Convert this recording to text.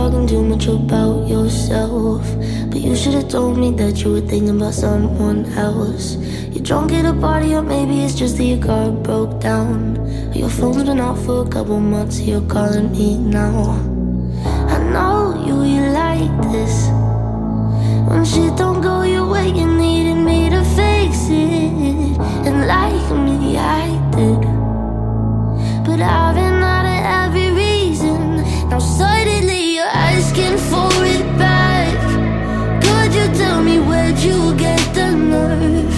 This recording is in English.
talking too much about yourself. But you should've told me that you were thinking about someone else. You're drunk at a party, or maybe it's just that your car broke down. Or your phone's been off for a couple months, so you're calling me now. I know you like this. When shit don't go your way, you needed me to